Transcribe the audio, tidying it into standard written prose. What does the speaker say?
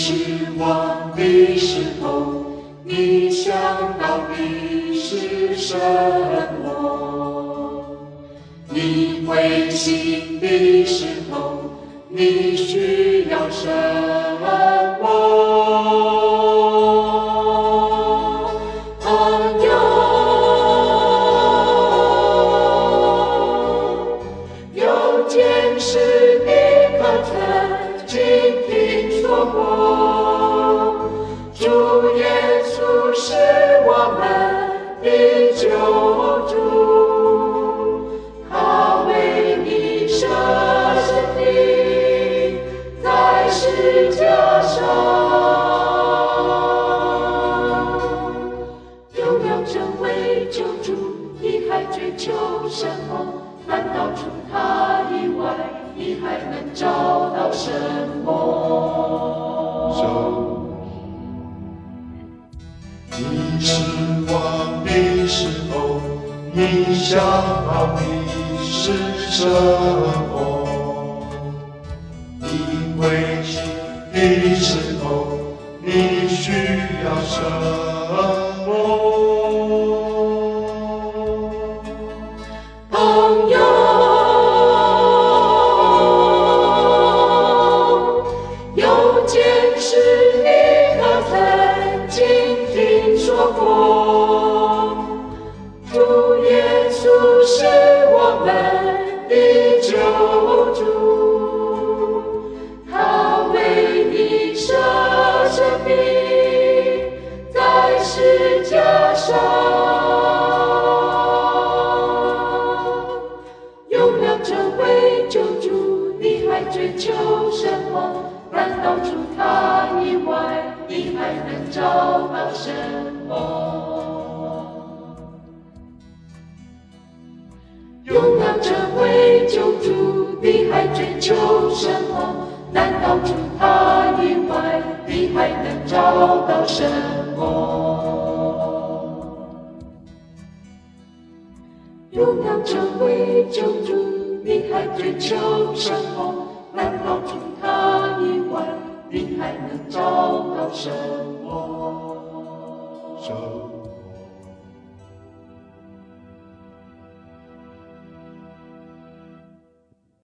失望的时候，你想到的是什么？你灰心的时候，你需要什么？朋友，有件事你可曾经听说过？主耶稣是我们的救主，他为你舍生命在十架上，有了这位救主，你还追求什么？难道除他以外，你还能找到什么？ 你失望的时候，你想到的是什么？你灰心的时候，你需要什么？ 朋友，有件事你可曾经听说过？主耶稣是我们的救主，他为你舍生命在十架上。有了这位救主，你还追求什么？难道除他以外，你还能找到什么？有了这位救主，你还追求什么？难道除他以外，你还能找到什么？有了这位救主，你还追求什么？难道除他以外，你还能找到什么？